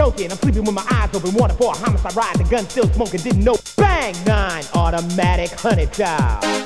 choking. I'm sleeping with my eyes open, wanted for a homicide ride. The gun still smoking, didn't know. Bang! 9 automatic, 100 dial.